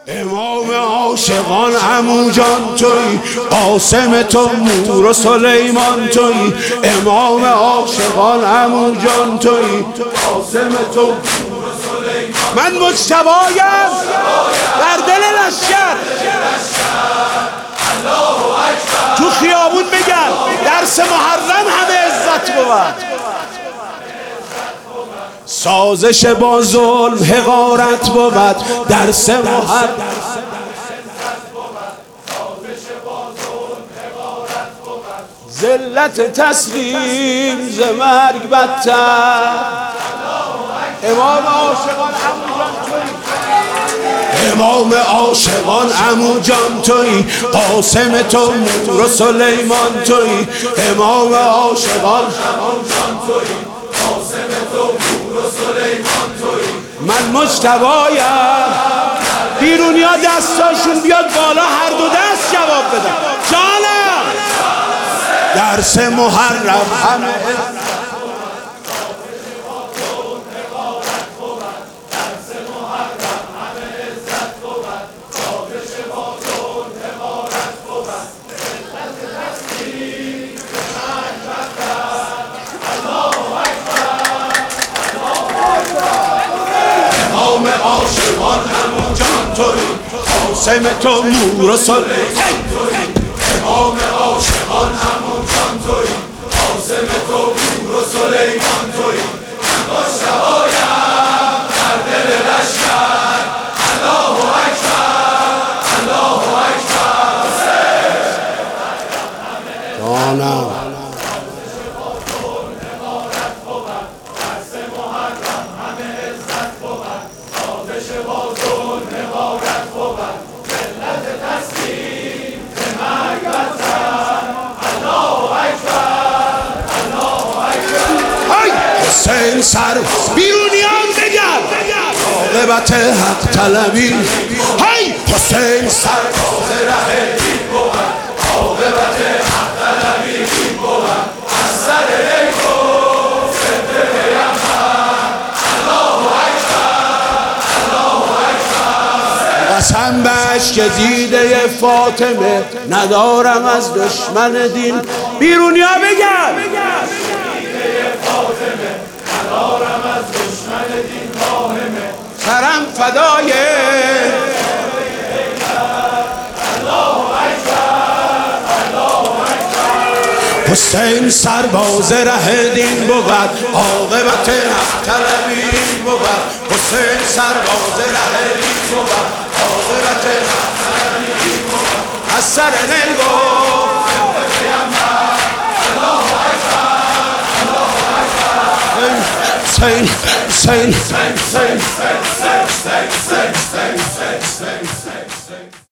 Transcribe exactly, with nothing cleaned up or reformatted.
امام عاشقان عمو جان تویی، قاسم تو مور و سلیمان تویی. امام عاشقان عمو جان تویی، قاسم تو مور و سلیمان. من مجتبایم در دل لشکر، تو خیابون بگن درس محرم همه عزت بود. سازش با ظلم حقارت بود، درس محرم ذلت تسلیم ز مرگ بدتر. امام عاشقان عمو جان تویی، امام عاشقان عمو جان تویی، قاسم تو مور و سلیمان تویی. امام عاشقان عمو جان تویی، قاسم تو مور و سلیمان تویی. من مجتبایم، بیرونیا دستاشون بیاد بالا، هر دو دست جواب بدن. جانم درس محرم همه عاشقان عمو جان تویی، قاسم تو مور و سلیمان تویی. امام عاشقان عمو جان تویی، قاسم تو مور و سلیمان تویی. من مجتبایم در دل لشکر، الله اکبر الله اکبر. جانم حسین سر بیرونیان بگن عاقبت حق طلبی. هی حسین سر باز ره دین بود، عاقبت حق طلبی دین بود. از سر ای گفت پیغمبر، الله اکبر الله اکبر. قسم به اشک دیده فاطمه، ندارم از دشمن دین. بیرونیا بگن ندارم از دشمن دین واهمه. سرم فدای الله اکبر الله اکبر. حسین سرباز ره دین بود، عاقبت حق طلبی بود. حسین سرباز ره دین بود، عاقبت حق طلبی بود. از سر نگو Sing, sing, sing, sing, sing, sing, sing, sing.